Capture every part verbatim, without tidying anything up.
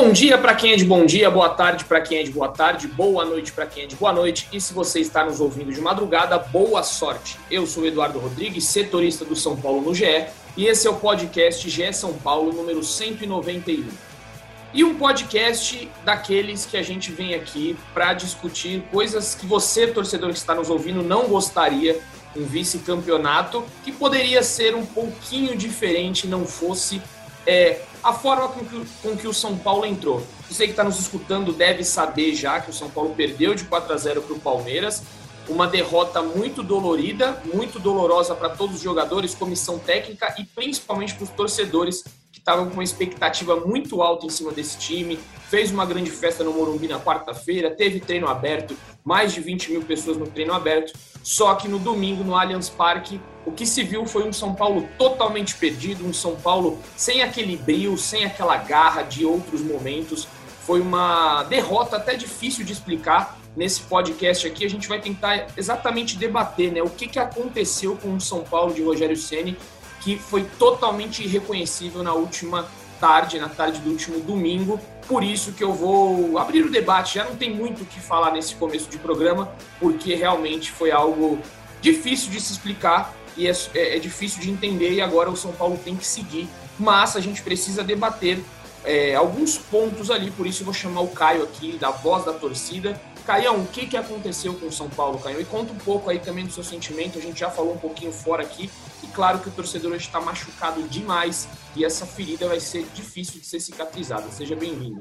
Bom dia para quem é de bom dia, boa tarde para quem é de boa tarde, boa noite para quem é de boa noite e se você está nos ouvindo de madrugada, boa sorte. Eu sou o Eduardo Rodrigues, setorista do São Paulo no G E e esse é o podcast G E São Paulo número cento e noventa e um. E um podcast daqueles que a gente vem aqui para discutir coisas que você, torcedor que está nos ouvindo, não gostaria, um vice-campeonato que poderia ser um pouquinho diferente, não fosse é, a forma com que, com que o São Paulo entrou. Você que está nos escutando deve saber já que o São Paulo perdeu de quatro a zero para o Palmeiras, uma derrota muito dolorida, muito dolorosa para todos os jogadores, comissão técnica e principalmente para os torcedores que estavam com uma expectativa muito alta em cima desse time. Fez uma grande festa no Morumbi na quarta-feira, teve treino aberto, mais de vinte mil pessoas no treino aberto, só que no domingo, no Allianz Parque, o que se viu foi um São Paulo totalmente perdido, um São Paulo sem aquele brio, sem aquela garra de outros momentos. Foi uma derrota até difícil de explicar. Nesse podcast aqui a gente vai tentar exatamente debater, né, o que, que aconteceu com o São Paulo de Rogério Ceni, que foi totalmente irreconhecível na última tarde, na tarde do último domingo. Por isso que eu vou abrir o debate. Já não tem muito o que falar nesse começo de programa, porque realmente foi algo difícil de se explicar e é, é, é difícil de entender, e agora o São Paulo tem que seguir. Mas a gente precisa debater é, alguns pontos ali, por isso eu vou chamar o Caio aqui, da Voz da Torcida. Caião, o que, que aconteceu com o São Paulo, Caio? E conta um pouco aí também do seu sentimento, a gente já falou um pouquinho fora aqui, e claro que o torcedor hoje está machucado demais, e essa ferida vai ser difícil de ser cicatrizada. Seja bem-vindo.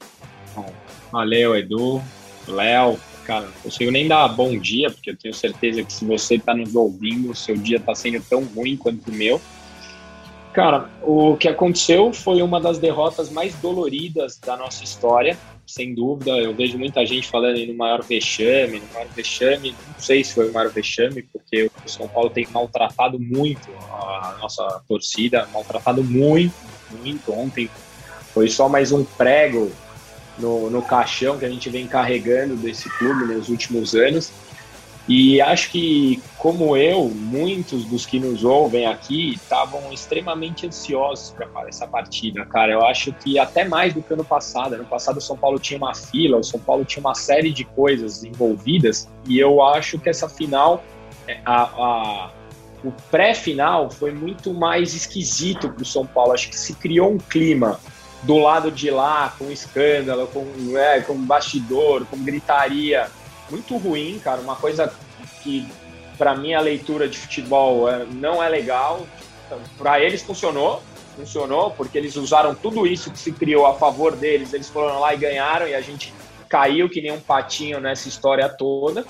Valeu, Edu, Léo. Cara, não consigo nem dar bom dia, porque eu tenho certeza que se você está nos ouvindo, o seu dia está sendo tão ruim quanto o meu. Cara, o que aconteceu foi uma das derrotas mais doloridas da nossa história, sem dúvida. Eu vejo muita gente falando aí no maior vexame, no maior vexame. Não sei se foi o maior vexame, porque o São Paulo tem maltratado muito a nossa torcida, maltratado muito, muito. Ontem foi só mais um prego no, no caixão que a gente vem carregando desse clube nos últimos anos. E acho que, como eu, muitos dos que nos ouvem aqui estavam extremamente ansiosos para essa partida, cara. Eu acho que até mais do que ano passado. Ano passado o São Paulo tinha uma fila, o São Paulo tinha uma série de coisas envolvidas, e eu acho que essa final, a, a, o pré-final foi muito mais esquisito para o São Paulo. Acho que se criou um clima do lado de lá, com escândalo, com, é, com bastidor, com gritaria, muito ruim, cara, uma coisa que, para mim, a leitura de futebol é, não é legal. Para eles funcionou, funcionou, porque eles usaram tudo isso que se criou a favor deles, eles foram lá e ganharam, e a gente caiu que nem um patinho nessa história toda.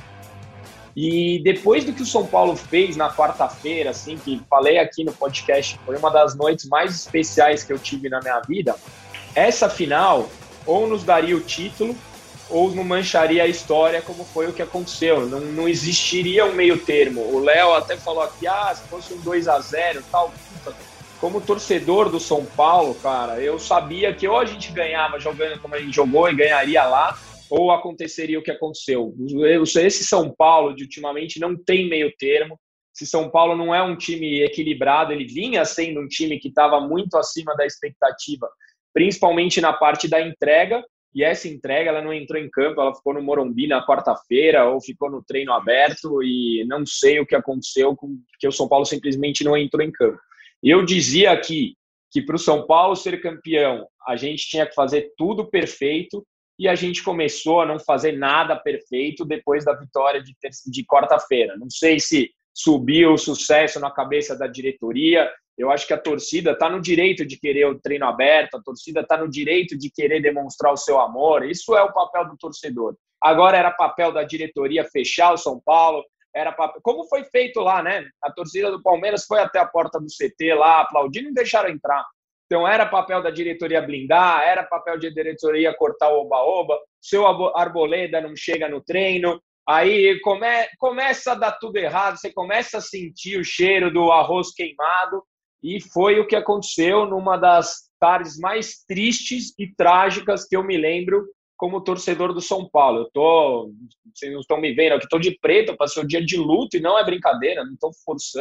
E depois do que o São Paulo fez na quarta-feira, assim, que falei aqui no podcast, foi uma das noites mais especiais que eu tive na minha vida, essa final ou nos daria o título, ou não mancharia a história, como foi o que aconteceu. Não, não existiria um meio termo. O Léo até falou aqui, ah, se fosse um dois a zero, tal. Como torcedor do São Paulo, cara, eu sabia que ou a gente ganhava jogando como a gente jogou e ganharia lá, ou aconteceria o que aconteceu. Esse São Paulo, de ultimamente, não tem meio termo. Esse São Paulo não é um time equilibrado, ele vinha sendo um time que estava muito acima da expectativa, principalmente na parte da entrega. E essa entrega, ela não entrou em campo, ela ficou no Morumbi na quarta-feira, ou ficou no treino aberto, e não sei o que aconteceu, porque o São Paulo simplesmente não entrou em campo. Eu dizia aqui que para o São Paulo ser campeão, a gente tinha que fazer tudo perfeito, e a gente começou a não fazer nada perfeito depois da vitória de, de quarta-feira. Não sei se subiu o sucesso na cabeça da diretoria. Eu acho que a torcida está no direito de querer o treino aberto, a torcida está no direito de querer demonstrar o seu amor. Isso é o papel do torcedor. Agora era papel da diretoria fechar o São Paulo, era papel... como foi feito lá, né? A torcida do Palmeiras foi até a porta do C T lá, aplaudindo e não deixaram entrar. Então era papel da diretoria blindar, era papel da diretoria cortar o oba-oba, seu Arboleda não chega no treino, aí come... começa a dar tudo errado, você começa a sentir o cheiro do arroz queimado. E foi o que aconteceu numa das tardes mais tristes e trágicas que eu me lembro como torcedor do São Paulo. Eu tô, vocês não estão me vendo aqui, estou de preto, passei o dia de luto e não é brincadeira, não estou forçando.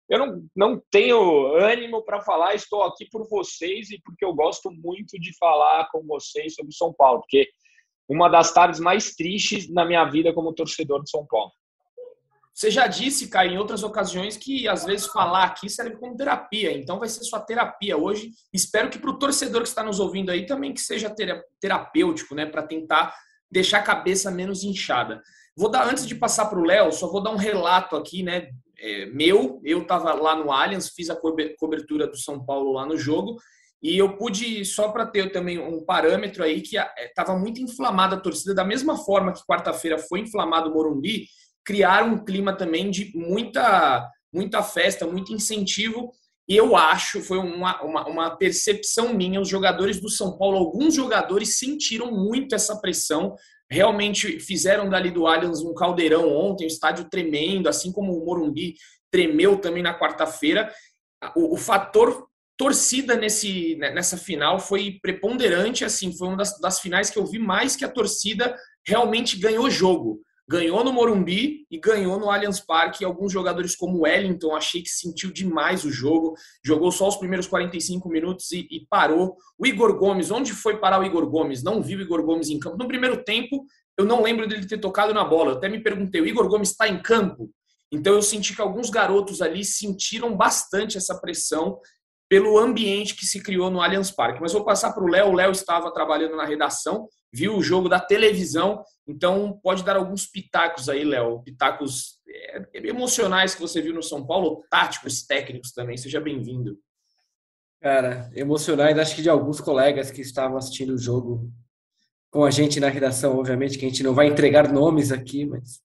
Eu não, não tenho ânimo para falar, estou aqui por vocês e porque eu gosto muito de falar com vocês sobre São Paulo, porque uma das tardes mais tristes na minha vida como torcedor de São Paulo. Você já disse, Caio, em outras ocasiões que às vezes falar aqui serve como terapia, então vai ser sua terapia hoje. Espero que para o torcedor que está nos ouvindo aí também que seja terapêutico, né, para tentar deixar a cabeça menos inchada. Vou dar, antes de passar para o Léo, só vou dar um relato aqui, né, é, meu. Eu estava lá no Allianz, fiz a cobertura do São Paulo lá no jogo, e eu pude, só para ter também um parâmetro aí, que estava muito inflamada a torcida, da mesma forma que quarta-feira foi inflamado o Morumbi, criar um clima também de muita, muita festa, muito incentivo. E eu acho, foi uma, uma, uma percepção minha, os jogadores do São Paulo, alguns jogadores sentiram muito essa pressão, realmente fizeram dali do Allianz um caldeirão ontem, o estádio tremendo, assim como o Morumbi tremeu também na quarta-feira. O, o fator torcida nesse, nessa final foi preponderante, assim, foi uma das, das finais que eu vi mais que a torcida realmente ganhou jogo. Ganhou no Morumbi e ganhou no Allianz Parque. Alguns jogadores como o Wellington, achei que sentiu demais o jogo. Jogou só os primeiros quarenta e cinco minutos e, e parou. O Igor Gomes, onde foi parar o Igor Gomes? Não vi o Igor Gomes em campo. No primeiro tempo, eu não lembro dele ter tocado na bola. Eu até me perguntei, o Igor Gomes está em campo? Então eu senti que alguns garotos ali sentiram bastante essa pressão pelo ambiente que se criou no Allianz Parque. Mas vou passar para o Léo. O Léo estava trabalhando na redação, viu o jogo da televisão, então pode dar alguns pitacos aí, Léo, pitacos é, emocionais que você viu no São Paulo, táticos, técnicos também. Seja bem-vindo. Cara, emocionais, acho que de alguns colegas que estavam assistindo o jogo com a gente na redação, obviamente, que a gente não vai entregar nomes aqui, mas...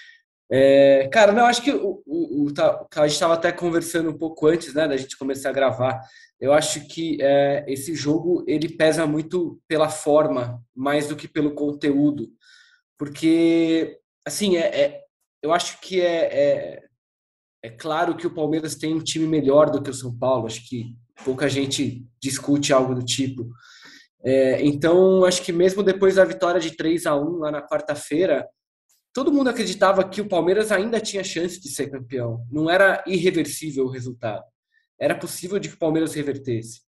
É, cara, não, acho que o, o, o, a gente estava até conversando um pouco antes, né, da gente começar a gravar. Eu acho que é, esse jogo ele pesa muito pela forma, mais do que pelo conteúdo, porque assim é, é eu acho que é, é é claro que o Palmeiras tem um time melhor do que o São Paulo. Acho que pouca gente discute algo do tipo. É, então, acho que mesmo depois da vitória de três a um lá na quarta-feira, todo mundo acreditava que o Palmeiras ainda tinha chance de ser campeão. Não era irreversível o resultado. Era possível de que o Palmeiras revertesse.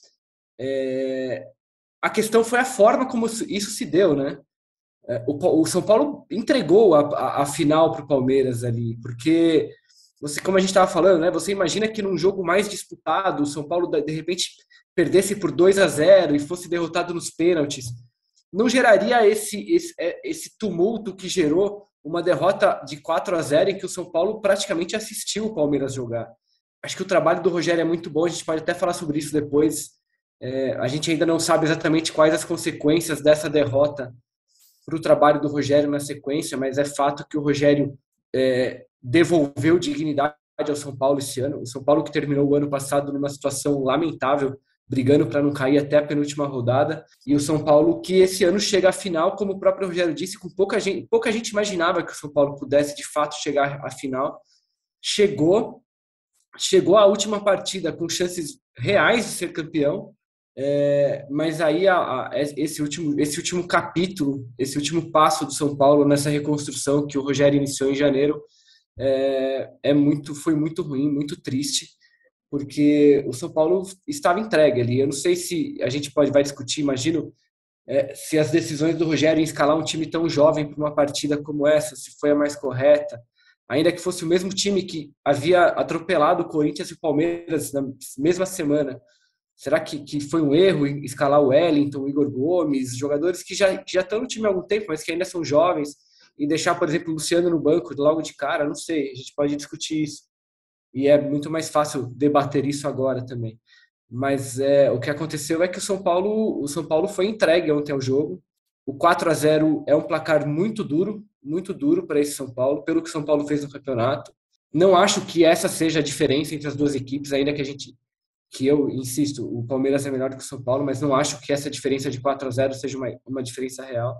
É... A questão foi a forma como isso se deu, né? O, o São Paulo entregou a, a, a final para o Palmeiras ali, porque, você, como a gente estava falando, né? Você imagina que num jogo mais disputado, o São Paulo de repente perdesse por dois a zero e fosse derrotado nos pênaltis. Não geraria esse, esse, esse tumulto que gerou uma derrota de quatro a zero em que o São Paulo praticamente assistiu o Palmeiras jogar. Acho que o trabalho do Rogério é muito bom, a gente pode até falar sobre isso depois. É, a gente ainda não sabe exatamente quais as consequências dessa derrota para o trabalho do Rogério na sequência, mas é fato que o Rogério é, devolveu dignidade ao São Paulo esse ano. O São Paulo que terminou o ano passado numa situação lamentável, brigando para não cair até a penúltima rodada, e o São Paulo que esse ano chega à final, como o próprio Rogério disse, com pouca gente, pouca gente imaginava que o São Paulo pudesse de fato chegar à final. Chegou, chegou à última partida com chances reais de ser campeão, é, mas aí a, a, esse, último, esse último capítulo, esse último passo do São Paulo nessa reconstrução que o Rogério iniciou em janeiro é, é muito, foi muito ruim, muito triste, porque o São Paulo estava entregue ali. Eu não sei se a gente pode vai discutir, imagino, é, se as decisões do Rogério em escalar um time tão jovem para uma partida como essa, se foi a mais correta, ainda que fosse o mesmo time que havia atropelado o Corinthians e o Palmeiras na mesma semana. Será que, que foi um erro escalar o Wellington, o Igor Gomes, jogadores que já, que já estão no time há algum tempo, mas que ainda são jovens, e deixar, por exemplo, o Luciano no banco logo de cara? Não sei, a gente pode discutir isso. E é muito mais fácil debater isso agora também. Mas é, o que aconteceu é que o São Paulo, o São Paulo foi entregue ontem ao jogo. O quatro a zero é um placar muito duro, muito duro para esse São Paulo, pelo que o São Paulo fez no campeonato. Não acho que essa seja a diferença entre as duas equipes, ainda que a gente, que eu insisto, o Palmeiras é melhor do que o São Paulo, mas não acho que essa diferença de quatro a zero seja uma, uma diferença real.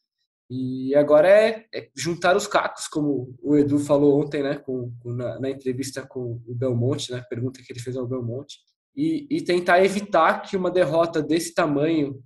E agora é, é juntar os cacos, como o Edu falou ontem, né, com, com, na, na entrevista com o Belmonte, né, pergunta que ele fez ao Belmonte, e, e tentar evitar que uma derrota desse tamanho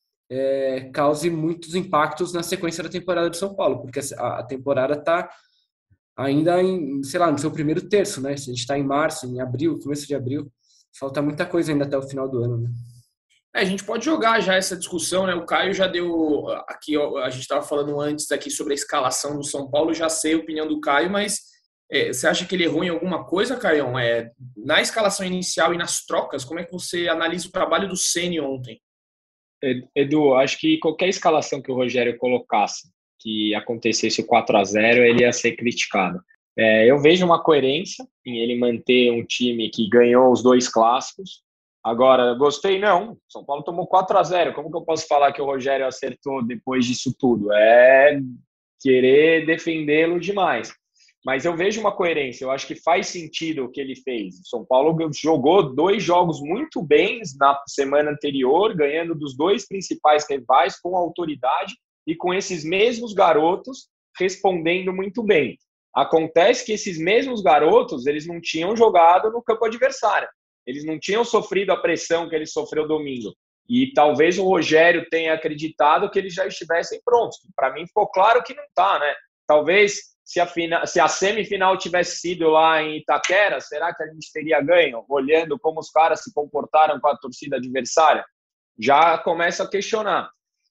é, cause muitos impactos na sequência da temporada do São Paulo, porque a, a temporada está ainda em, sei lá, no seu primeiro terço, né? Se a gente está em março, em abril, começo de abril, falta muita coisa ainda até o final do ano, né? É, a gente pode jogar já essa discussão, né? O Caio já deu aqui, ó, a gente estava falando antes aqui sobre a escalação do São Paulo, já sei a opinião do Caio, mas é, você acha que ele errou em alguma coisa, Caião? É, na escalação inicial e nas trocas, como é que você analisa o trabalho do Ceni ontem? Edu, acho que qualquer escalação que o Rogério colocasse, que acontecesse o quatro a zero, ele ia ser criticado. É, eu vejo uma coerência em ele manter um time que ganhou os dois clássicos. Agora, gostei não, São Paulo tomou quatro a zero, como que eu posso falar que o Rogério acertou depois disso tudo? É querer defendê-lo demais. Mas eu vejo uma coerência, eu acho que faz sentido o que ele fez. O São Paulo jogou dois jogos muito bem na semana anterior, ganhando dos dois principais rivais com autoridade e com esses mesmos garotos respondendo muito bem. Acontece que esses mesmos garotos, eles não tinham jogado no campo adversário. Eles não tinham sofrido a pressão que ele sofreu domingo. E talvez o Rogério tenha acreditado que eles já estivessem prontos. Para mim ficou claro que não está, né? Talvez se a, final, se a semifinal tivesse sido lá em Itaquera, será que a gente teria ganho? Olhando como os caras se comportaram com a torcida adversária, já começa a questionar.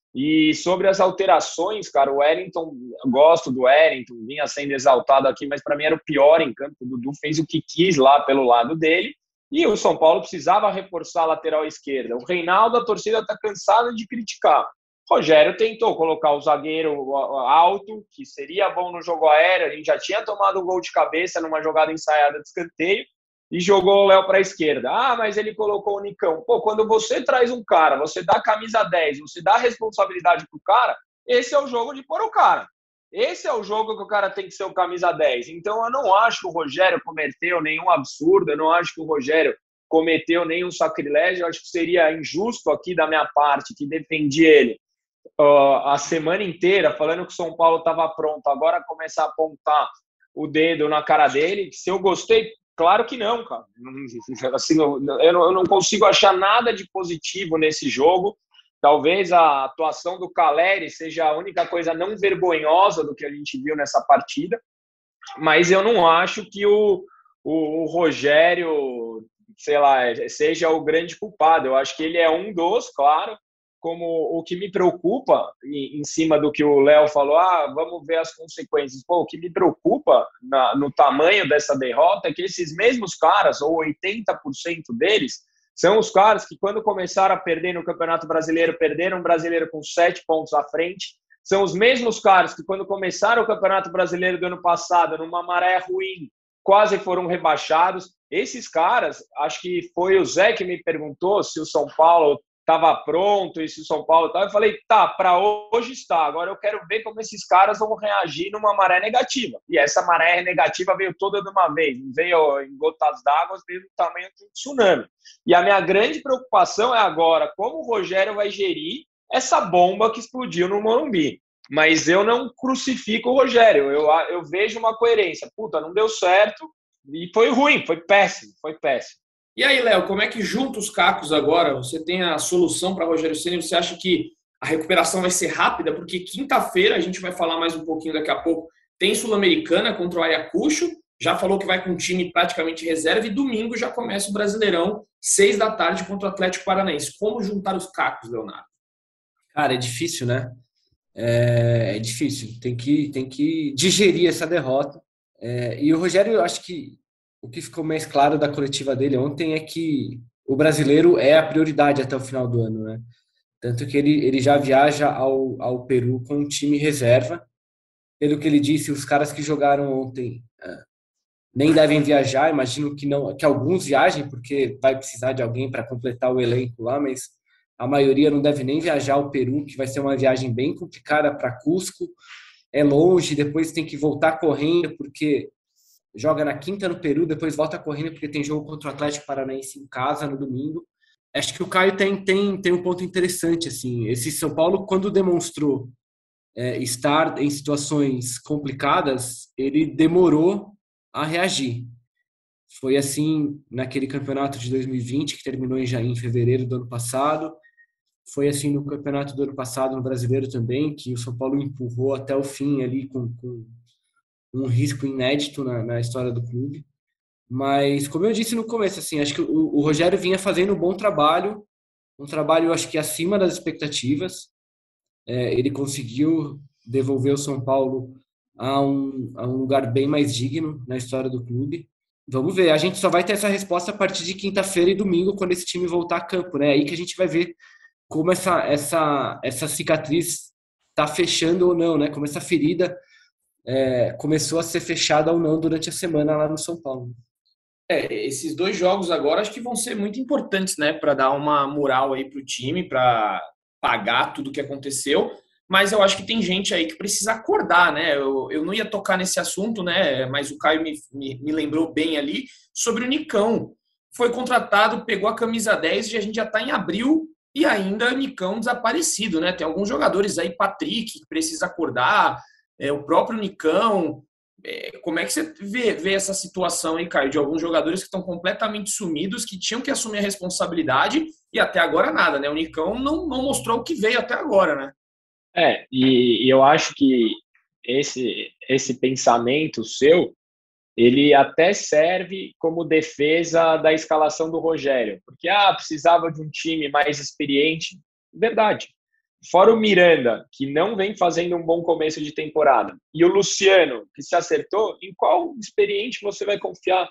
E sobre as alterações, cara, o Wellington, eu gosto do Wellington, vinha sendo exaltado aqui, mas para mim era o pior em campo. O Dudu fez o que quis lá pelo lado dele. E o São Paulo precisava reforçar a lateral esquerda. O Reinaldo, a torcida está cansada de criticar. O Rogério tentou colocar o zagueiro alto, que seria bom no jogo aéreo. A gente já tinha tomado um gol de cabeça numa jogada ensaiada de escanteio e jogou o Léo para a esquerda. Ah, mas ele colocou o Nicão. Pô, quando você traz um cara, você dá camisa dez, você dá responsabilidade pro cara, esse é o jogo de pôr o cara. Esse é o jogo que o cara tem que ser o camisa dez. Então, eu não acho que o Rogério cometeu nenhum absurdo, eu não acho que o Rogério cometeu nenhum sacrilégio, eu acho que seria injusto aqui da minha parte, que defendi ele uh, a semana inteira, falando que o São Paulo estava pronto, agora começar a apontar o dedo na cara dele. Se eu gostei, claro que não, cara. Assim, eu, eu não consigo achar nada de positivo nesse jogo. Talvez a atuação do Calleri seja a única coisa não vergonhosa do que a gente viu nessa partida, mas eu não acho que o, o, o Rogério, sei lá, seja o grande culpado. Eu acho que ele é um dos, claro, como o que me preocupa, em, em cima do que o Léo falou, ah, vamos ver as consequências. Pô, o que me preocupa na, no tamanho dessa derrota é que esses mesmos caras, ou oitenta por cento deles, são os caras que, quando começaram a perder no Campeonato Brasileiro, perderam o Brasileiro com sete pontos à frente. São os mesmos caras que, quando começaram o Campeonato Brasileiro do ano passado, numa maré ruim, quase foram rebaixados. Esses caras, acho que foi o Zé que me perguntou se o São Paulo estava pronto e se o São Paulo estava. Eu falei, tá, para hoje está. Agora eu quero ver como esses caras vão reagir numa maré negativa. E essa maré negativa veio toda de uma vez. Não veio em gotas d'água, veio do tamanho de um tsunami. E a minha grande preocupação é agora como o Rogério vai gerir essa bomba que explodiu no Morumbi. Mas eu não crucifico o Rogério. Eu, eu vejo uma coerência. Puta, não deu certo e foi ruim, foi péssimo, foi péssimo. E aí, Léo, como é que junta os cacos agora? Você tem a solução para Rogério Ceni? Você acha que a recuperação vai ser rápida? Porque quinta-feira, a gente vai falar mais um pouquinho daqui a pouco, tem Sul-Americana contra o Ayacucho, já falou que vai com um time praticamente reserva, e domingo já começa o Brasileirão, seis da tarde, contra o Atlético Paranaense. Como juntar os cacos, Leonardo? Cara, é difícil, né? É, é difícil. Tem que, tem que digerir essa derrota. É, e o Rogério, eu acho que o que ficou mais claro da coletiva dele ontem é que o brasileiro é a prioridade até o final do ano, né? Tanto que ele, ele já viaja ao, ao Peru com um time reserva. Pelo que ele disse, os caras que jogaram ontem é, nem devem viajar. Imagino que, não, que alguns viajem, porque vai precisar de alguém para completar o elenco lá, mas a maioria não deve nem viajar ao Peru, que vai ser uma viagem bem complicada para Cusco. É longe, depois tem que voltar correndo, porque joga na quinta no Peru, depois volta correndo porque tem jogo contra o Atlético Paranaense em casa no domingo. Acho que o Caio tem, tem, tem um ponto interessante, assim. Esse São Paulo, quando demonstrou é, estar em situações complicadas, ele demorou a reagir. Foi assim naquele campeonato de dois mil e vinte, que terminou em, em fevereiro do ano passado. Foi assim no campeonato do ano passado, no Brasileiro também, que o São Paulo empurrou até o fim ali com... com um risco inédito na, na história do clube. Mas, como eu disse no começo, assim, acho que o, o Rogério vinha fazendo um bom trabalho, um trabalho, acho que acima das expectativas. É, ele conseguiu devolver o São Paulo a um, a um lugar bem mais digno na história do clube. Vamos ver, a gente só vai ter essa resposta a partir de quinta-feira e domingo, quando esse time voltar a campo, né? Aí que a gente vai ver como essa, essa, essa cicatriz está fechando ou não, né? Como essa ferida é, começou a ser fechada ou não durante a semana lá no São Paulo. É, esses dois jogos agora acho que vão ser muito importantes, né, para dar uma moral aí pro time, para pagar tudo que aconteceu. Mas eu acho que tem gente aí que precisa acordar, né? Eu, eu não ia tocar nesse assunto, né? Mas o Caio me, me, me lembrou bem ali sobre o Nicão. Foi contratado, pegou a camisa dez e a gente já está em abril e ainda Nicão desaparecido, né? Tem alguns jogadores aí, Patrick, que precisa acordar, é, o próprio Nicão. É, como é que você vê, vê essa situação aí, Caio, de alguns jogadores que estão completamente sumidos, que tinham que assumir a responsabilidade e até agora nada, né? O Nicão não, não mostrou o que veio até agora, né? É, e, e eu acho que esse, esse pensamento seu, ele até serve como defesa da escalação do Rogério, porque ah, precisava de um time mais experiente, verdade. Fora o Miranda, que não vem fazendo um bom começo de temporada, e o Luciano, que se acertou, em qual experiente você vai confiar?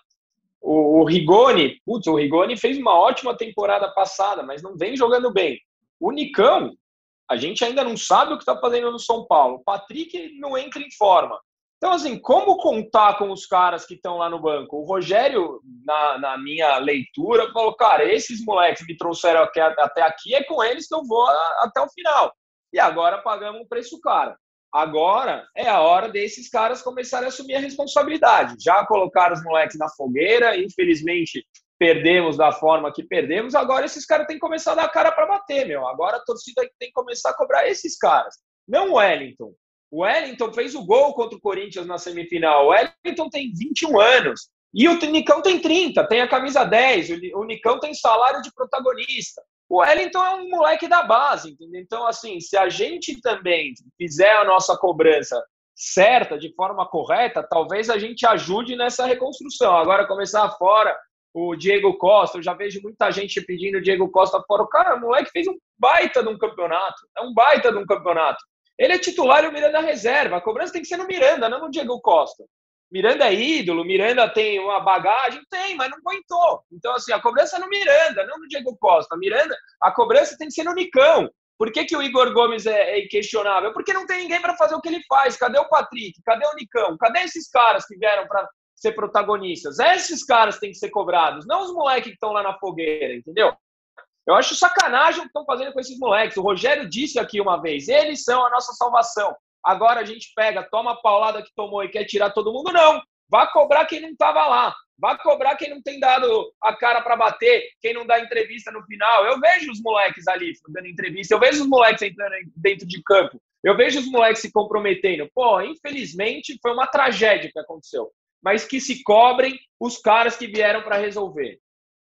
O, o Rigoni, putz, o Rigoni fez uma ótima temporada passada, mas não vem jogando bem. O Nicão, a gente ainda não sabe o que está fazendo no São Paulo. O Patrick não entra em forma. Então, assim, como contar com os caras que estão lá no banco? O Rogério, na, na minha leitura, falou, cara, esses moleques me trouxeram aqui, até aqui, é com eles que eu vou a, até o final. E agora pagamos um preço caro. Agora é a hora desses caras começarem a assumir a responsabilidade. Já colocaram os moleques na fogueira, infelizmente perdemos da forma que perdemos, agora esses caras têm que começar a dar a cara para bater, meu. Agora a torcida tem que começar a cobrar esses caras, não o Wellington. O Wellington fez o gol contra o Corinthians na semifinal. O Wellington tem vinte e um anos. E o Nicão tem trinta, tem a camisa dez. O Nicão tem salário de protagonista. O Wellington é um moleque da base, entendeu? Então, assim, se a gente também fizer a nossa cobrança certa, de forma correta, talvez a gente ajude nessa reconstrução. Agora, começar fora o Diego Costa, eu já vejo muita gente pedindo o Diego Costa fora. O cara, o moleque fez um baita de um campeonato. É um baita de um campeonato. Ele é titular e o Miranda é reserva. A cobrança tem que ser no Miranda, não no Diego Costa. Miranda é ídolo, Miranda tem uma bagagem, tem, mas não aguentou. Então, assim, a cobrança é no Miranda, não no Diego Costa. Miranda, a cobrança tem que ser no Nicão. Por que, que o Igor Gomes é, é inquestionável? Porque não tem ninguém para fazer o que ele faz. Cadê o Patrick? Cadê o Nicão? Cadê esses caras que vieram para ser protagonistas? Esses caras têm que ser cobrados, não os moleques que estão lá na fogueira, entendeu? Eu acho sacanagem o que estão fazendo com esses moleques. O Rogério disse aqui uma vez, eles são a nossa salvação. Agora a gente pega, toma a paulada que tomou e quer tirar todo mundo. Não, vá cobrar quem não estava lá. Vá cobrar quem não tem dado a cara para bater, quem não dá entrevista no final. Eu vejo os moleques ali dando entrevista, eu vejo os moleques entrando dentro de campo, eu vejo os moleques se comprometendo. Pô, infelizmente foi uma tragédia que aconteceu. Mas que se cobrem os caras que vieram para resolver.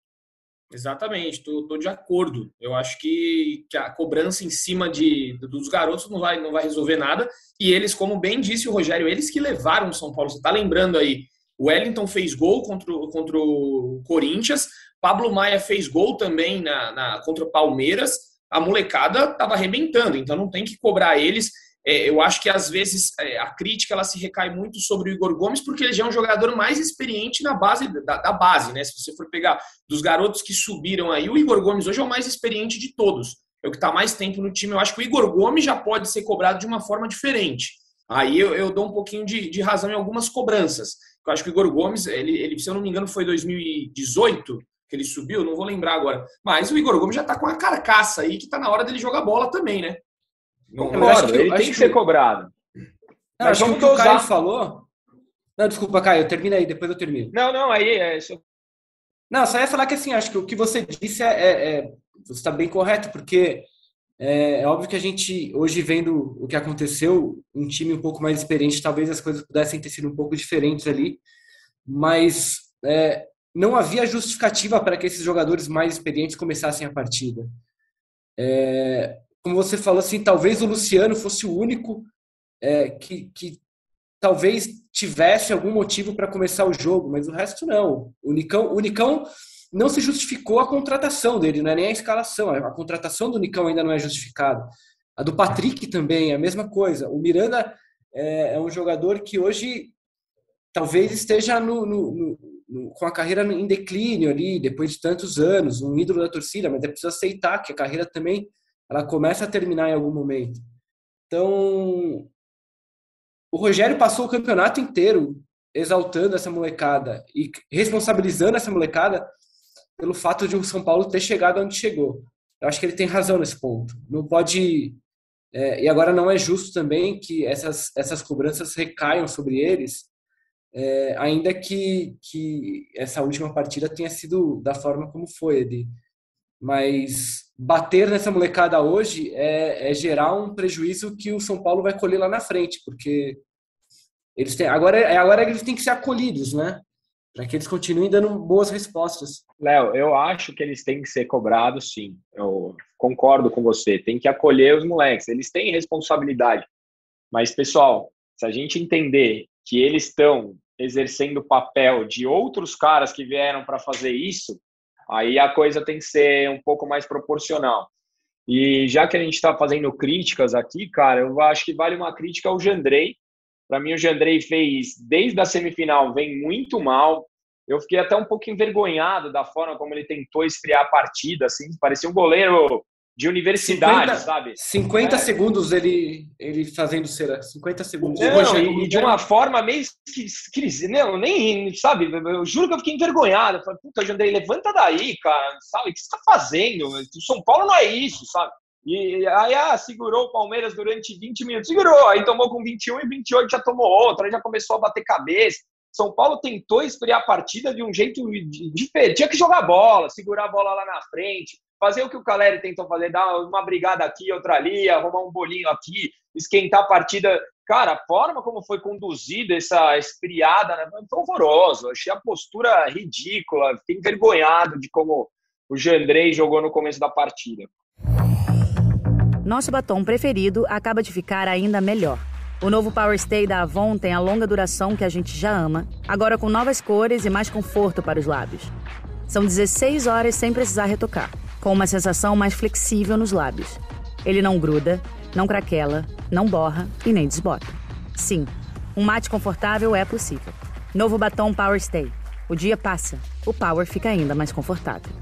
Exatamente, estou de acordo. Eu acho que, que a cobrança em cima de, dos garotos não vai, não vai resolver nada. E eles, como bem disse o Rogério, eles que levaram o São Paulo. Você está lembrando aí, o Wellington fez gol contra, o- contra o Corinthians, Pablo Maia fez gol também na, na- contra o Palmeiras. A molecada estava arrebentando, então não tem que cobrar eles. É, eu acho que às vezes é, a crítica ela se recai muito sobre o Igor Gomes, porque ele já é um jogador mais experiente na base da, da base, né? Se você for pegar dos garotos que subiram aí, o Igor Gomes hoje é o mais experiente de todos. É o que está mais tempo no time. Eu acho que o Igor Gomes já pode ser cobrado de uma forma diferente. Aí eu, eu dou um pouquinho de, de razão em algumas cobranças. Eu acho que o Igor Gomes, ele, ele, se eu não me engano, foi dois mil e dezoito que ele subiu, não vou lembrar agora. Mas o Igor Gomes já está com a carcaça aí, que está na hora dele jogar bola também, né? Não, Eu acho Concordo, que- ele acho tem que que- ser cobrado. Não, Mas acho que o vamos que o Caio dosar. falou... Não, desculpa, Caio, termina aí, depois eu termino. Não, não, aí é isso. Não, só ia falar que assim, acho que o que você disse é, é- é- você está bem correto, porque é, é óbvio que a gente, hoje vendo o que aconteceu, um time um pouco mais experiente, talvez as coisas pudessem ter sido um pouco diferentes ali, mas é, não havia justificativa para que esses jogadores mais experientes começassem a partida. É, como você falou assim, talvez o Luciano fosse o único é, que, que talvez tivesse algum motivo para começar o jogo, mas o resto não. O Nicão, o Nicão não se justificou a contratação dele, não é nem a escalação. A contratação do Nicão ainda não é justificada. A do Patrick também é a mesma coisa. O Miranda é, é um jogador que hoje talvez esteja no, no, no, no, com a carreira em declínio ali, depois de tantos anos, um ídolo da torcida, mas é preciso aceitar que a carreira também ela começa a terminar em algum momento. Então, o Rogério passou o campeonato inteiro exaltando essa molecada e responsabilizando essa molecada pelo fato de o São Paulo ter chegado onde chegou. Eu acho que ele tem razão nesse ponto. Não pode... É, e agora não é justo também que essas, essas cobranças recaiam sobre eles, é, ainda que, que essa última partida tenha sido da forma como foi. Ele. Mas bater nessa molecada hoje é, é gerar um prejuízo que o São Paulo vai colher lá na frente, porque eles têm, agora, agora eles têm que ser acolhidos, né? Para que eles continuem dando boas respostas. Léo, eu acho que eles têm que ser cobrados, sim. Eu concordo com você. Tem que acolher os moleques. Eles têm responsabilidade. Mas, pessoal, se a gente entender que eles estão exercendo o papel de outros caras que vieram para fazer isso, aí a coisa tem que ser um pouco mais proporcional. E já que a gente está fazendo críticas aqui, cara, eu acho que vale uma crítica ao Jandrei. Para mim, o Jandrei fez, desde a semifinal, vem muito mal. Eu fiquei até um pouco envergonhado da forma como ele tentou esfriar a partida, assim, parecia um goleiro de universidade, cinquenta, sabe? cinquenta é. segundos ele, ele fazendo cera, cinquenta segundos. Não, e, e de uma forma meio que, não, nem, sabe, eu juro que eu fiquei envergonhado. Eu falei, puta, Jandrei, levanta daí, cara, sabe, o que você tá fazendo? O São Paulo não é isso, sabe? E aí, ah, segurou o Palmeiras durante vinte minutos. Segurou, aí tomou com vinte e um e vinte e oito já tomou outra, aí já começou a bater cabeça. São Paulo tentou esfriar a partida de um jeito diferente. Tinha que jogar bola, segurar a bola lá na frente, fazer o que o Caleri tentou fazer, dar uma brigada aqui, outra ali, arrumar um bolinho aqui, esquentar a partida. Cara, a forma como foi conduzida essa esfriada, né, foi horroroso. Achei a postura ridícula, fiquei envergonhado de como o Jandrei jogou no começo da partida. Nosso batom preferido acaba de ficar ainda melhor. O novo Power Stay da Avon tem a longa duração que a gente já ama, agora com novas cores e mais conforto para os lábios. São dezesseis horas sem precisar retocar, com uma sensação mais flexível nos lábios. Ele não gruda, não craquela, não borra e nem desbota. Sim, um mate confortável é possível. Novo batom Power Stay. O dia passa, o Power fica ainda mais confortável.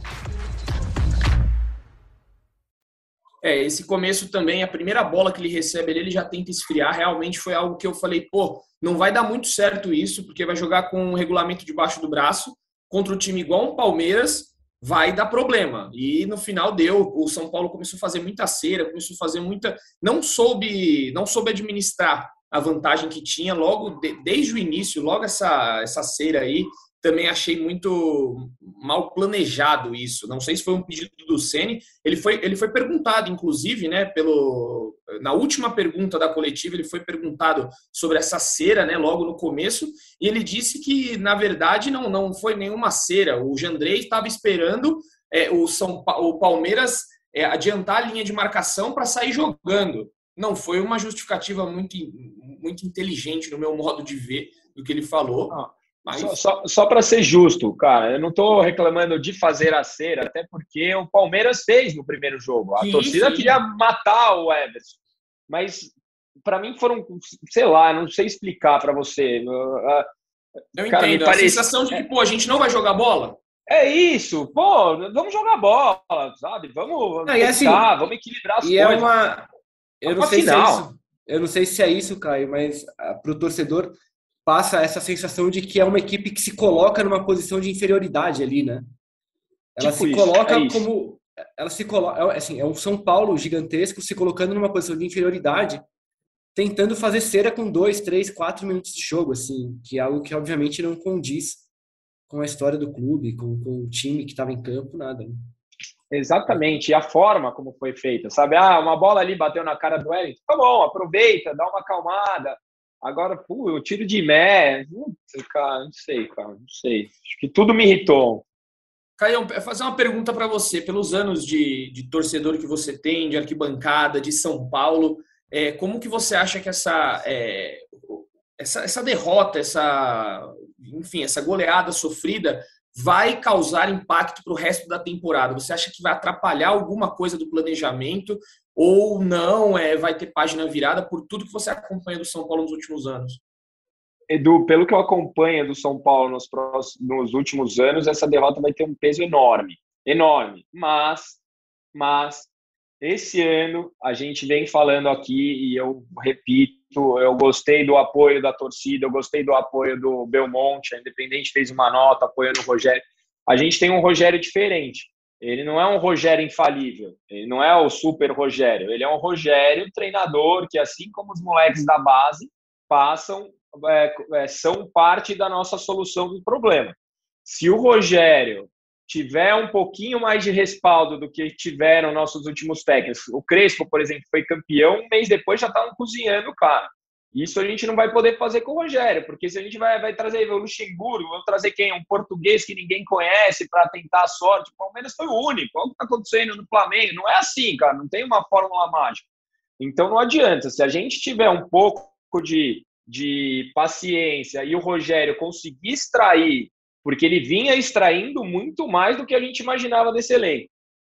É, esse começo também, a primeira bola que ele recebe ali, ele já tenta esfriar. Realmente foi algo que eu falei, pô, não vai dar muito certo isso, porque vai jogar com o regulamento debaixo do braço, contra um time igual um Palmeiras, vai dar problema. E no final deu, o São Paulo começou a fazer muita cera, começou a fazer muita... Não soube, não soube administrar a vantagem que tinha logo, de, desde o início, logo essa, essa cera aí. Também achei muito mal planejado isso. Não sei se foi um pedido do Ceni. Ele foi, ele foi perguntado, inclusive, né, pelo, na última pergunta da coletiva, ele foi perguntado sobre essa cera, né, logo no começo, e ele disse que, na verdade, não, não foi nenhuma cera. O Jandrei estava esperando é, o, São, o Palmeiras é, adiantar a linha de marcação para sair jogando. Não foi uma justificativa muito, muito inteligente, no meu modo de ver, do que ele falou. Ah. Mas... Só, só, só para ser justo, cara, eu não estou reclamando de fazer a cera, até porque o Palmeiras fez no primeiro jogo. A sim, torcida sim. queria matar o Everson. Mas, para mim, foram, sei lá, não sei explicar para você. Eu cara, entendo, parece... a sensação de que, pô, a gente não vai jogar bola. É isso, pô, vamos jogar bola, sabe? Vamos, vamos, não, assim, tentar, vamos equilibrar as e coisas. É uma... Eu não, sei se é isso, eu não sei se é isso, Caio, mas para o torcedor... passa essa sensação de que é uma equipe que se coloca numa posição de inferioridade ali, né? Ela tipo se isso, coloca é como... Ela se coloca... Assim, é um São Paulo gigantesco se colocando numa posição de inferioridade, tentando fazer cera com dois, três, quatro minutos de jogo, assim, que é algo que, obviamente, não condiz com a história do clube, com, com o time que estava em campo, nada. Né? Exatamente. E a forma como foi feita, sabe? Ah, uma bola ali bateu na cara do Wellington. Tá bom, aproveita, dá uma acalmada. Agora, pô, o tiro de mé, cara, não sei, cara, não sei. Acho que tudo me irritou. Caio, fazer uma pergunta para você. Pelos anos de, de torcedor que você tem, de arquibancada, de São Paulo, é, como que você acha que essa, é, essa, essa derrota, essa, enfim, essa goleada sofrida vai causar impacto para o resto da temporada? Você acha que vai atrapalhar alguma coisa do planejamento ou não, é, vai ter página virada por tudo que você acompanha do São Paulo nos últimos anos? Edu, pelo que eu acompanho do São Paulo nos, próximos, nos últimos anos, essa derrota vai ter um peso enorme, enorme. Mas, mas esse ano a gente vem falando aqui e eu repito, eu gostei do apoio da torcida, eu gostei do apoio do Belmonte, a Independente fez uma nota apoiando o Rogério. A gente tem um Rogério diferente. Ele não é um Rogério infalível, ele não é o super Rogério, ele é um Rogério treinador que, assim como os moleques da base, passam É, é, são parte da nossa solução do problema. Se o Rogério tiver um pouquinho mais de respaldo do que tiveram nossos últimos técnicos, o Crespo, por exemplo, foi campeão, um mês depois já estavam cozinhando o cara. Isso a gente não vai poder fazer com o Rogério, porque se a gente vai, vai trazer o Luxemburgo, vamos trazer quem? Um português que ninguém conhece para tentar a sorte, o Palmeiras foi o único. Olha o que está acontecendo no Flamengo. Não é assim, cara, não tem uma fórmula mágica. Então não adianta. Se a gente tiver um pouco de de paciência e o Rogério conseguir extrair, porque ele vinha extraindo muito mais do que a gente imaginava desse elenco.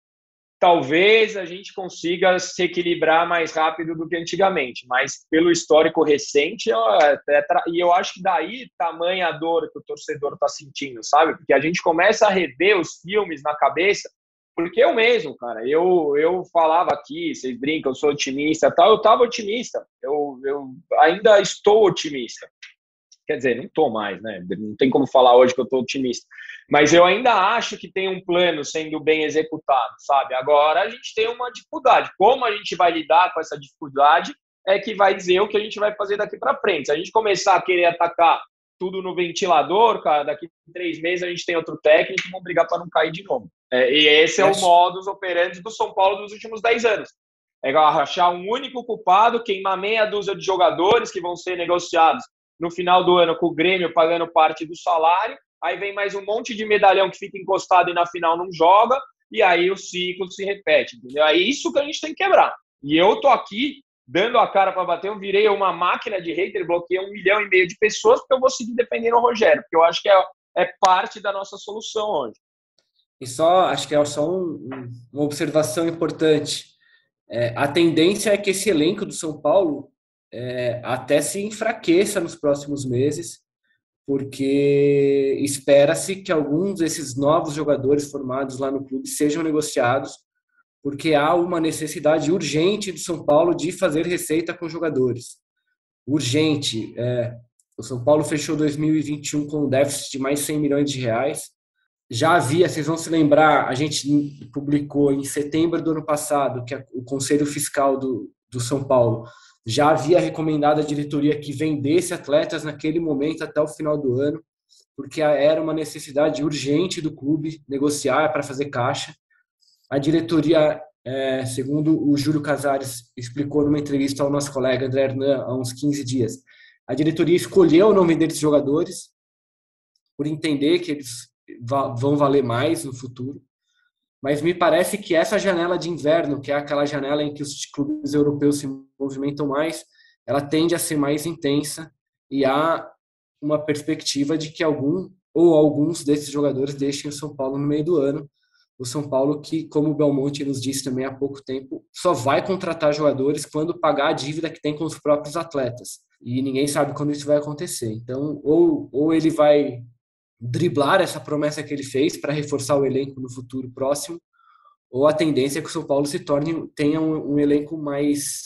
Talvez a gente consiga se equilibrar mais rápido do que antigamente, mas pelo histórico recente, e eu acho que daí tamanha a dor que o torcedor está sentindo, sabe? Porque a gente começa a rever os filmes na cabeça, porque eu mesmo, cara, eu, eu falava aqui, vocês brincam, eu sou otimista tal, eu estava otimista, eu, eu ainda estou otimista. Quer dizer, não estou mais, né? Não tem como falar hoje que eu estou otimista. Mas eu ainda acho que tem um plano sendo bem executado, sabe? Agora a gente tem uma dificuldade. Como a gente vai lidar com essa dificuldade é que vai dizer o que a gente vai fazer daqui para frente. Se a gente começar a querer atacar tudo no ventilador, cara, daqui a três meses a gente tem outro técnico e vamos brigar para não cair de novo. É, e esse é o modus operandi do São Paulo dos últimos dez anos. É achar um único culpado, queimar meia dúzia de jogadores que vão ser negociados no final do ano com o Grêmio pagando parte do salário, aí vem mais um monte de medalhão que fica encostado e na final não joga, e aí o ciclo se repete, entendeu? É isso que a gente tem que quebrar. E eu tô aqui dando a cara para bater, eu virei uma máquina de hater, bloqueei um milhão e meio de pessoas, porque eu vou seguir defendendo o Rogério, porque eu acho que é, é parte da nossa solução hoje. E só, acho que é só um, uma observação importante. É, a tendência é que esse elenco do São Paulo é, até se enfraqueça nos próximos meses, porque espera-se que alguns desses novos jogadores formados lá no clube sejam negociados, porque há uma necessidade urgente do São Paulo de fazer receita com jogadores. Urgente. É, o São Paulo fechou dois mil e vinte e um com um déficit de mais cem milhões de reais. Já havia, vocês vão se lembrar, a gente publicou em setembro do ano passado que o Conselho Fiscal do, do São Paulo já havia recomendado à diretoria que vendesse atletas naquele momento até o final do ano, porque era uma necessidade urgente do clube negociar para fazer caixa. A diretoria, é, segundo o Júlio Casares explicou numa entrevista ao nosso colega André Hernan há uns quinze dias, a diretoria escolheu o nome desses jogadores por entender que eles vão valer mais no futuro. Mas me parece que essa janela de inverno, que é aquela janela em que os clubes europeus se movimentam mais, ela tende a ser mais intensa e há uma perspectiva de que algum ou alguns desses jogadores deixem o São Paulo no meio do ano. O São Paulo que, como o Belmonte nos disse também há pouco tempo, só vai contratar jogadores quando pagar a dívida que tem com os próprios atletas. E ninguém sabe quando isso vai acontecer. Então, ou, ou ele vai driblar essa promessa que ele fez para reforçar o elenco no futuro próximo, ou a tendência é que o São Paulo se torne, tenha um, um elenco mais,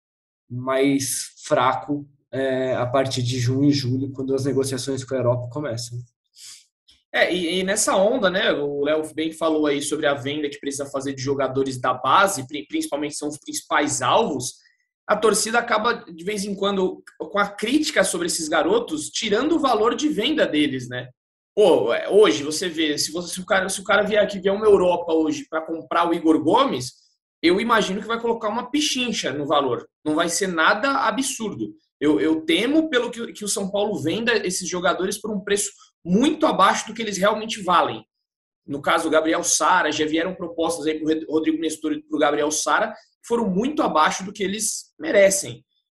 mais fraco é, a partir de junho e julho, quando as negociações com a Europa começam. É, e, e nessa onda, né, o Léo bem falou aí sobre a venda que precisa fazer de jogadores da base, principalmente são os principais alvos, a torcida acaba, de vez em quando, com a crítica sobre esses garotos, tirando o valor de venda deles, né? Pô, hoje você vê, se, você, se, o cara, se o cara vier aqui, vier uma Europa hoje para comprar o Igor Gomes, eu imagino que vai colocar uma pichincha no valor. Não vai ser nada absurdo. Eu, eu temo pelo que, que o São Paulo venda esses jogadores por um preço muito abaixo do que eles realmente valem. No caso, o Gabriel Sara, já vieram propostas aí para o Rodrigo Nestor e para o Gabriel Sara, que foram muito abaixo do que eles merecem.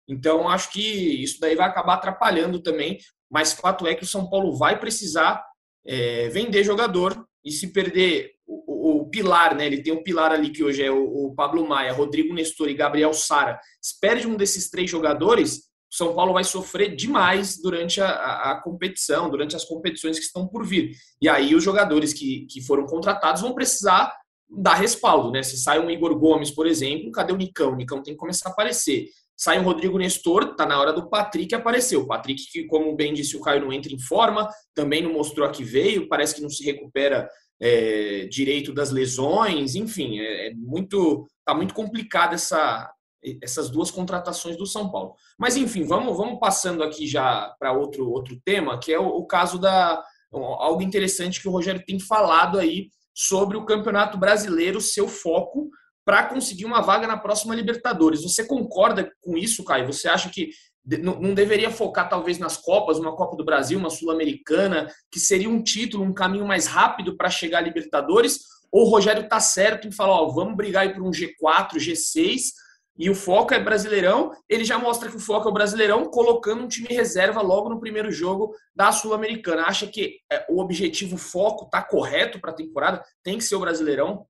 Então, acho que isso daí vai acabar atrapalhando também, mas fato é que o São Paulo vai precisar é, vender jogador, e se perder o, o, o pilar, né? Ele tem um pilar ali que hoje é o, o Pablo Maia, Rodrigo Nestor e Gabriel Sara. Se perde um desses três jogadores, o São Paulo vai sofrer demais durante a, a, a competição, durante as competições que estão por vir. E aí os jogadores que, que foram contratados vão precisar dar respaldo, né? Se sai um Igor Gomes, por exemplo, cadê o Nicão? O Nicão tem que começar a aparecer. Sai o Rodrigo Nestor, tá na hora do Patrick aparecer. O Patrick, que, como bem disse o Caio, não entra em forma, também não mostrou a que veio, parece que não se recupera é, direito das lesões, enfim, é, é muito, tá muito complicada essa, essas duas contratações do São Paulo. Mas, enfim, vamos, vamos passando aqui já para outro, outro tema, que é o, o caso da... algo interessante que o Rogério tem falado aí sobre o Campeonato Brasileiro, seu foco para conseguir uma vaga na próxima Libertadores. Você concorda com isso, Caio? Você acha que não deveria focar talvez nas Copas, uma Copa do Brasil, uma Sul-Americana, que seria um título, um caminho mais rápido para chegar à Libertadores? Ou o Rogério está certo em falar, ó, vamos brigar aí por um G quatro, G seis, e o foco é Brasileirão? Ele já mostra que o foco é o Brasileirão, colocando um time reserva logo no primeiro jogo da Sul-Americana. Acha que o objetivo, o foco, está correto para a temporada? Tem que ser o Brasileirão?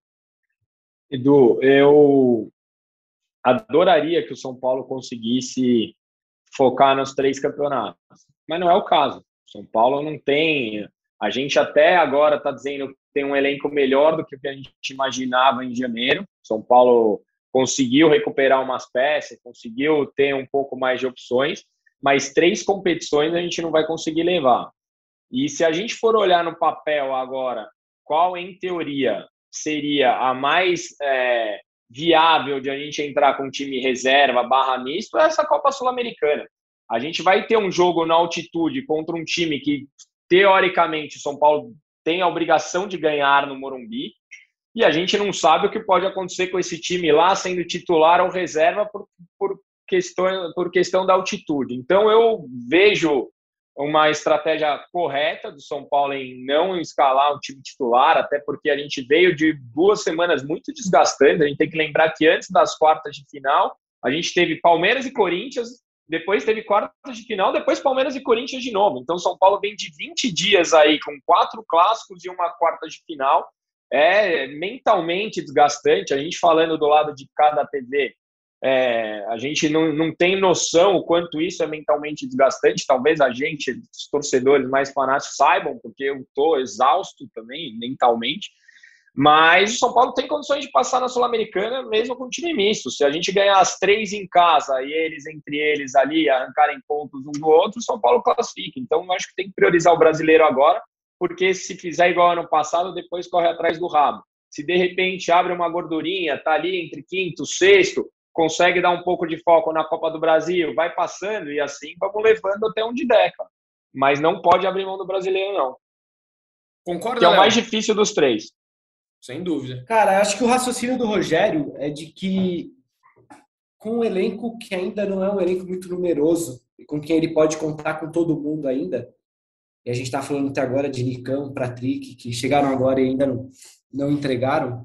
Edu, eu adoraria que o São Paulo conseguisse focar nos três campeonatos, mas não é o caso. O São Paulo não tem... A gente até agora está dizendo que tem um elenco melhor do que o que a gente imaginava em janeiro. São Paulo conseguiu recuperar umas peças, conseguiu ter um pouco mais de opções, mas três competições a gente não vai conseguir levar. E se a gente for olhar no papel agora, qual, em teoria, seria a mais é, viável de a gente entrar com time reserva barra misto, é essa Copa Sul-Americana. A gente vai ter um jogo na altitude contra um time que, teoricamente, o São Paulo tem a obrigação de ganhar no Morumbi, e a gente não sabe o que pode acontecer com esse time lá, sendo titular ou reserva por, por, questão, por questão da altitude. Então, eu vejo uma estratégia correta do São Paulo em não escalar o time titular, até porque a gente veio de duas semanas muito desgastantes. A gente tem que lembrar que antes das quartas de final, a gente teve Palmeiras e Corinthians, depois teve quartas de final, depois Palmeiras e Corinthians de novo. Então, São Paulo vem de vinte dias aí, com quatro clássicos e uma quarta de final. É mentalmente desgastante. A gente falando do lado de cada T V, é, a gente não, não tem noção o quanto isso é mentalmente desgastante. Talvez a gente, os torcedores mais fanáticos, saibam, porque eu estou exausto também mentalmente. Mas o São Paulo tem condições de passar na Sul-Americana mesmo com time misto. Se a gente ganhar as três em casa e eles, entre eles ali, arrancarem pontos um do outro, o São Paulo classifica. Então, eu acho que tem que priorizar o brasileiro agora, porque se fizer igual ano passado, depois corre atrás do rabo. Se de repente abre uma gordurinha, tá ali entre quinto, sexto, consegue dar um pouco de foco na Copa do Brasil, vai passando e assim vamos levando até onde der, cara. Mas não pode abrir mão do brasileiro, não. Concorda, que é o Léo? mais difícil dos três. Sem dúvida. Cara, acho que o raciocínio do Rogério é de que com um elenco que ainda não é um elenco muito numeroso e com quem ele pode contar com todo mundo ainda, e a gente está falando até agora de Nicão, Patrick, que chegaram agora e ainda não, não entregaram,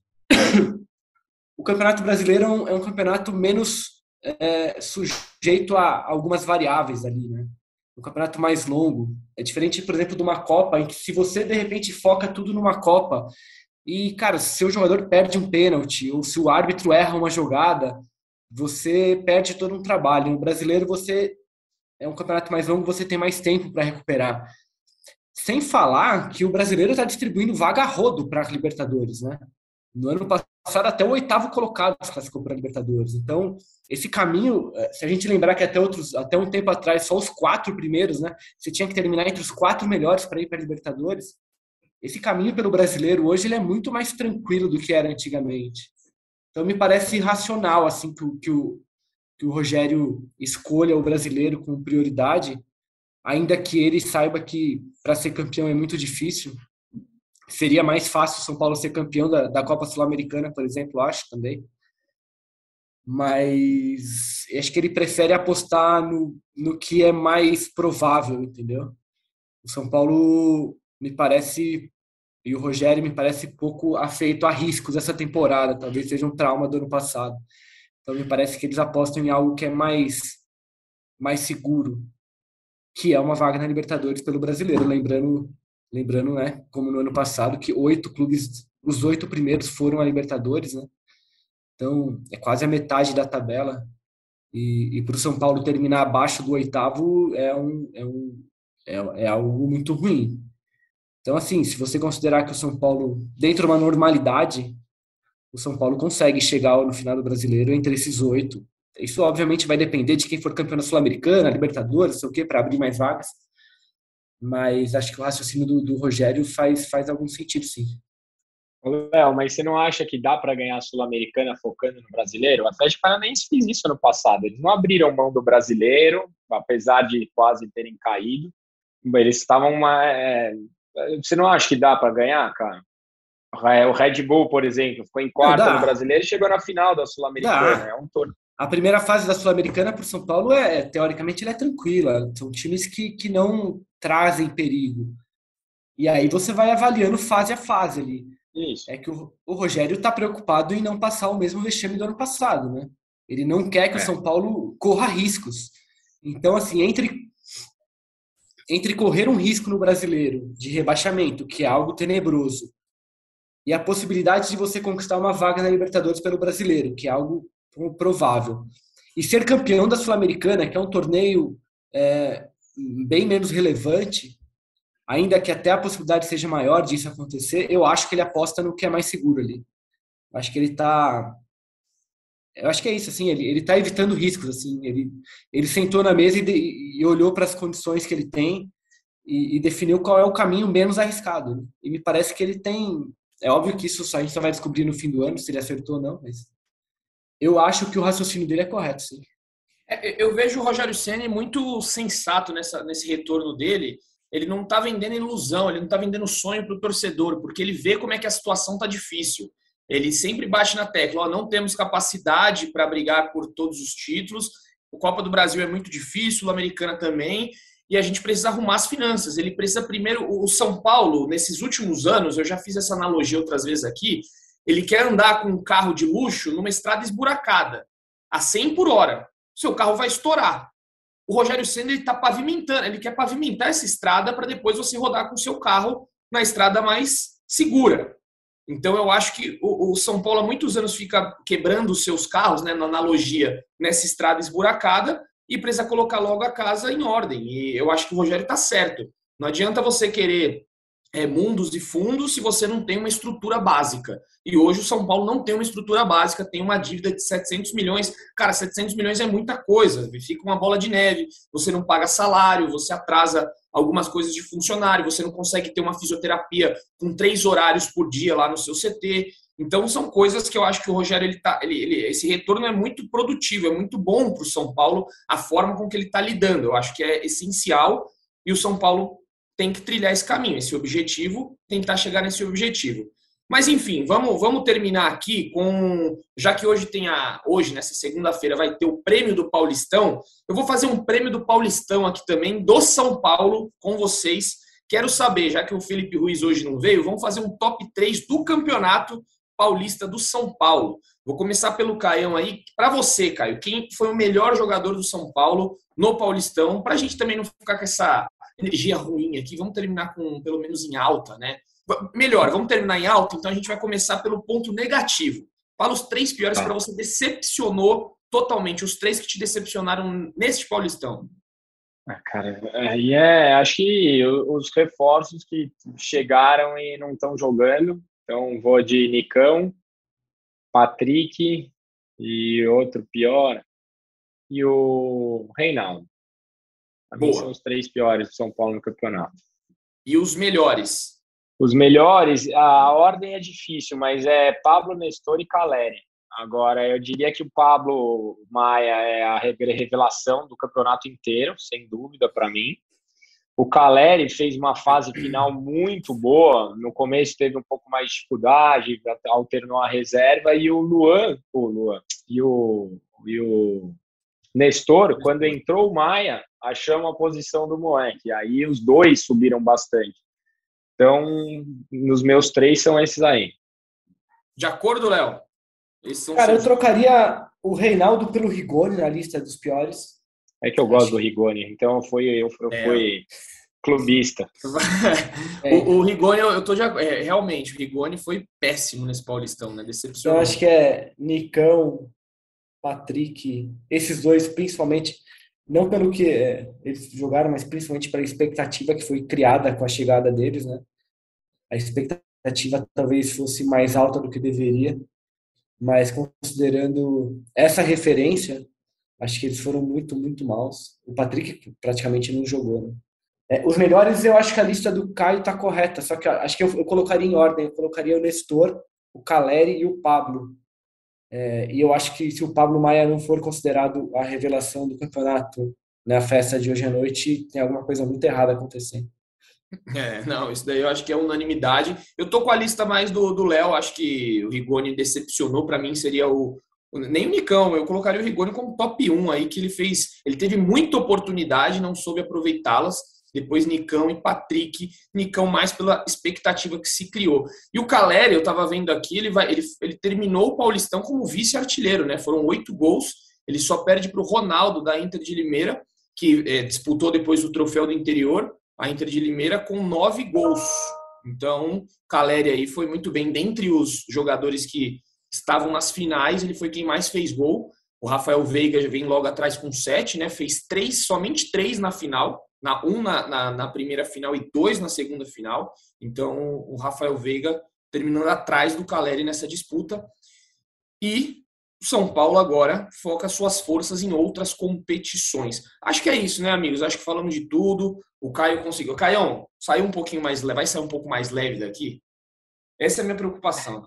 o Campeonato Brasileiro é um, é um campeonato menos é, sujeito a algumas variáveis ali, né? Um campeonato mais longo. É diferente, por exemplo, de uma Copa, em que se você, de repente, foca tudo numa Copa e, cara, se o jogador perde um pênalti ou se o árbitro erra uma jogada, você perde todo um trabalho. No Brasileiro, você é um campeonato mais longo, você tem mais tempo para recuperar. Sem falar que o Brasileiro está distribuindo vaga a rodo para a Libertadores, né? No ano passado, até o oitavo colocado se classificou para a Libertadores. Então, esse caminho, se a gente lembrar que até, outros, até um tempo atrás, só os quatro primeiros, né? Você tinha que terminar entre os quatro melhores para ir para a Libertadores. Esse caminho pelo Brasileiro hoje ele é muito mais tranquilo do que era antigamente. Então, me parece racional assim, que, que, o, que o Rogério escolha o Brasileiro com prioridade, ainda que ele saiba que para ser campeão é muito difícil. Seria mais fácil o São Paulo ser campeão da, da Copa Sul-Americana, por exemplo, acho também. Mas acho que ele prefere apostar no, no que é mais provável, entendeu? O São Paulo me parece, e o Rogério me parece pouco afeito a riscos essa temporada. Talvez seja um trauma do ano passado. Então me parece que eles apostam em algo que é mais mais seguro, que é uma vaga na Libertadores pelo Brasileiro. Lembrando, lembrando, né, como no ano passado, que oito clubes, os oito primeiros foram a Libertadores, né? Então, é quase a metade da tabela. E, e para o São Paulo terminar abaixo do oitavo é, um, é, um, é, é algo muito ruim. Então, assim, se você considerar que o São Paulo, dentro de uma normalidade, o São Paulo consegue chegar no final do Brasileiro entre esses oito. Isso, obviamente, vai depender de quem for campeão da Sul-Americana, Libertadores, não sei o quê, para abrir mais vagas. Mas acho que o raciocínio do, do Rogério faz, faz algum sentido, sim. Léo, mas você não acha que dá para ganhar a Sul-Americana focando no brasileiro? O Atlético Paranaense fez isso ano passado. Eles não abriram mão do brasileiro, apesar de quase terem caído. Eles estavam uma. É... Você não acha que dá para ganhar, cara? O Red Bull, por exemplo, ficou em quarto no brasileiro e chegou na final da Sul-Americana. É um torneio. A primeira fase da Sul-Americana para o São Paulo, é, teoricamente, ela é tranquila. São times que, que não trazem perigo. E aí você vai avaliando fase a fase ali. Isso. É que o, o Rogério está preocupado em não passar o mesmo vexame do ano passado, né? Ele não quer que é. o São Paulo corra riscos. Então, assim, entre, entre correr um risco no brasileiro de rebaixamento, que é algo tenebroso, e a possibilidade de você conquistar uma vaga na Libertadores pelo brasileiro, que é algo provável, e ser campeão da Sul-Americana, que é um torneio é, bem menos relevante, ainda que até a possibilidade seja maior disso acontecer, eu acho que ele aposta no que é mais seguro ali. Eu acho que ele tá... Eu acho que é isso, assim, ele, ele tá evitando riscos, assim, ele, ele sentou na mesa e, de, e olhou para as condições que ele tem e, e definiu qual é o caminho menos arriscado. Né? E me parece que ele tem... É óbvio que isso a gente só vai descobrir no fim do ano, se ele acertou ou não, mas eu acho que o raciocínio dele é correto, sim. É, eu vejo o Rogério Ceni muito sensato nessa, nesse retorno dele. Ele não está vendendo ilusão, ele não está vendendo sonho para o torcedor, porque ele vê como é que a situação está difícil. Ele sempre bate na tecla, ó, não temos capacidade para brigar por todos os títulos, o Copa do Brasil é muito difícil, o Americana também, e a gente precisa arrumar as finanças. Ele precisa primeiro... O São Paulo, nesses últimos anos, eu já fiz essa analogia outras vezes aqui, ele quer andar com um carro de luxo numa estrada esburacada, a cem por hora. Seu carro vai estourar. O Rogério Ceni está pavimentando, ele quer pavimentar essa estrada para depois você rodar com o seu carro na estrada mais segura. Então eu acho que o, o São Paulo há muitos anos fica quebrando os seus carros, né, na analogia, nessa estrada esburacada, e precisa colocar logo a casa em ordem. E eu acho que o Rogério está certo. Não adianta você querer é, mundos e fundos se você não tem uma estrutura básica. E hoje o São Paulo não tem uma estrutura básica, tem uma dívida de setecentos milhões. Cara, setecentos milhões é muita coisa, fica uma bola de neve, você não paga salário, você atrasa algumas coisas de funcionário, você não consegue ter uma fisioterapia com três horários por dia lá no seu C T. Então são coisas que eu acho que o Rogério, ele tá, ele, ele, esse retorno é muito produtivo, é muito bom para o São Paulo, a forma com que ele está lidando. Eu acho que é essencial e o São Paulo tem que trilhar esse caminho, esse objetivo, tentar chegar nesse objetivo. Mas, enfim, vamos, vamos terminar aqui com... Já que hoje tem a... Hoje, nessa segunda-feira, vai ter o prêmio do Paulistão. Eu vou fazer um prêmio do Paulistão aqui também, do São Paulo, com vocês. Quero saber, já que o Felipe Ruiz hoje não veio, vamos fazer um top três do Campeonato Paulista do São Paulo. Vou começar pelo Caião aí. Para você, Caio, quem foi o melhor jogador do São Paulo no Paulistão? Para a gente também não ficar com essa energia ruim aqui, vamos terminar com pelo menos em alta, né? Melhor, vamos terminar em alta, então a gente vai começar pelo ponto negativo. Fala os três piores, tá, para você decepcionou totalmente, os três que te decepcionaram neste Paulistão. Ah, cara, aí é, acho que os reforços que chegaram e não estão jogando, então vou de Nicão, Patrick e outro pior, e o Reinaldo. Para mim são os três piores do São Paulo no campeonato. E os melhores? Os melhores, a ordem é difícil, mas é Pablo, Nestor e Caleri. Agora, eu diria que o Pablo Maia é a revelação do campeonato inteiro, sem dúvida, para mim. O Caleri fez uma fase final muito boa. No começo teve um pouco mais de dificuldade, alternou a reserva. E o Luan, o Luan e o, e o Nestor, quando entrou o Maia, achamos a posição do moleque. Aí os dois subiram bastante. Então, nos meus três são esses aí. De acordo, Léo? Cara, eu trocaria o Reinaldo pelo Rigoni na lista dos piores. É que eu gosto do Rigoni, então eu fui, eu, eu É. fui clubista. É. O, o Rigoni, eu, eu tô de ac- é, realmente, o Rigoni foi péssimo nesse Paulistão, né? Então, Decepcionou. acho que é Nicão, Patrick, esses dois principalmente, não pelo que é, eles jogaram, mas principalmente pela expectativa que foi criada com a chegada deles, né? A expectativa talvez fosse mais alta do que deveria, mas considerando essa referência, acho que eles foram muito, muito maus. O Patrick praticamente não jogou, né? É, os melhores, eu acho que a lista do Caio tá correta, só que eu acho que eu, eu colocaria em ordem, eu colocaria o Nestor, o Caleri e o Pablo. É, e eu acho que se o Pablo Maia não for considerado a revelação do campeonato na festa de hoje à noite, tem alguma coisa muito errada acontecendo. É, não, isso daí eu acho que é unanimidade. Eu tô com a lista mais do do Léo, acho que o Rigoni decepcionou, para mim seria o, o- nem o Nicão, eu colocaria o Rigoni como top um aí, que ele fez, ele teve muita oportunidade, não soube aproveitá-las. Depois Nicão e Patrick, Nicão mais pela expectativa que se criou. E o Caleri, eu tava vendo aqui, ele vai, ele, ele terminou o Paulistão como vice-artilheiro, né? Foram oito gols, ele só perde para o Ronaldo da Inter de Limeira, que é, disputou depois o troféu do interior, a Inter de Limeira, com nove gols. Então, Caleri aí foi muito bem. Dentre os jogadores que estavam nas finais, ele foi quem mais fez gol. O Rafael Veiga vem logo atrás com sete, né? Fez três, somente três na final. Na, um na, na, na primeira final e dois na segunda final. Então, o Rafael Veiga terminando atrás do Caleri nessa disputa. E o São Paulo agora foca suas forças em outras competições. Acho que é isso, né, amigos? Acho que falamos de tudo. O Caio conseguiu. Caião, saiu um pouquinho mais leve. Vai sair um pouco mais leve daqui? Essa é a minha preocupação.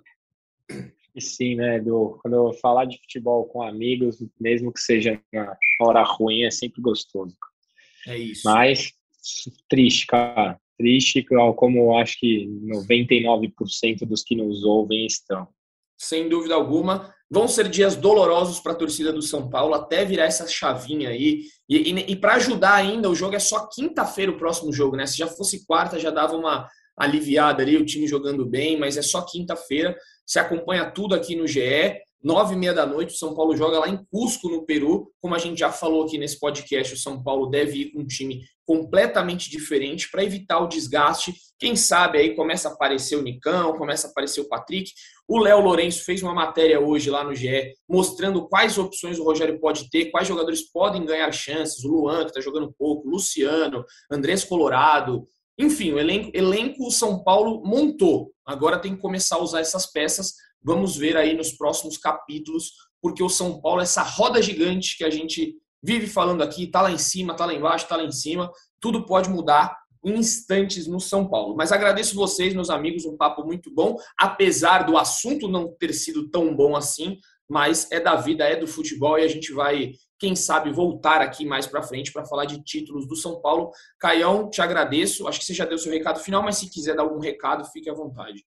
E sim, né, Edu? Quando eu falar de futebol com amigos, mesmo que seja na hora ruim, é sempre gostoso. É isso. Mas triste, cara. Triste, como eu acho que noventa e nove por cento dos que nos ouvem estão. Sem dúvida alguma. Vão ser dias dolorosos para a torcida do São Paulo, até virar essa chavinha aí. E, e, e para ajudar ainda, o jogo é só quinta-feira o próximo jogo, né? Se já fosse quarta, já dava uma aliviada ali, o time jogando bem, mas é só quinta-feira. Você acompanha tudo aqui no G E. Nove e meia da noite, o São Paulo joga lá em Cusco, no Peru. Como a gente já falou aqui nesse podcast, o São Paulo deve ir com um time completamente diferente para evitar o desgaste. Quem sabe aí começa a aparecer o Nicão, começa a aparecer o Patrick. O Léo Lourenço fez uma matéria hoje lá no G E mostrando quais opções o Rogério pode ter, quais jogadores podem ganhar chances. O Luan, que está jogando pouco, o Luciano, Andrés Colorado. Enfim, o elenco, elenco São Paulo montou. Agora tem que começar a usar essas peças. Vamos ver aí nos próximos capítulos, porque o São Paulo, essa roda gigante que a gente vive falando aqui, tá lá em cima, tá lá embaixo, tá lá em cima, tudo pode mudar em instantes no São Paulo. Mas agradeço vocês, meus amigos, um papo muito bom, apesar do assunto não ter sido tão bom assim, mas é da vida, é do futebol e a gente vai, quem sabe, voltar aqui mais para frente para falar de títulos do São Paulo. Caião, te agradeço, acho que você já deu seu recado final, mas se quiser dar algum recado, fique à vontade.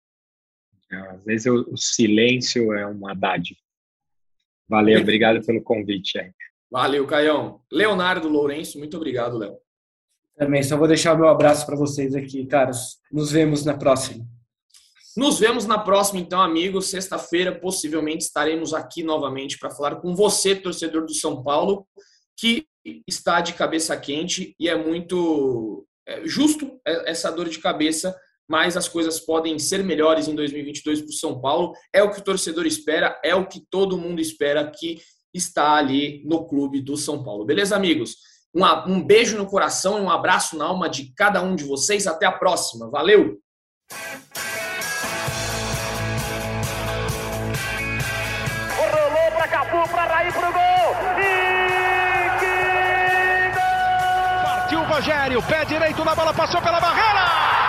Às vezes o, o silêncio é uma dádiva. Valeu, obrigado pelo convite. Aí. Valeu, Caião. Leonardo Lourenço, muito obrigado, Léo. Também só vou deixar o meu abraço para vocês aqui, caros. Nos vemos na próxima. Nos vemos na próxima, então, amigos. Sexta-feira, possivelmente, estaremos aqui novamente para falar com você, torcedor do São Paulo, que está de cabeça quente e é muito é, justo essa dor de cabeça, mas as coisas podem ser melhores em dois mil e vinte e dois para o São Paulo. É o que o torcedor espera, é o que todo mundo espera que está ali no clube do São Paulo. Beleza, amigos? Um, um beijo no coração e um abraço na alma de cada um de vocês. Até a próxima. Valeu! Rolou para Cafu, para Raí, para o gol! E que gol! Partiu o Rogério, pé direito na bola, passou pela barreira!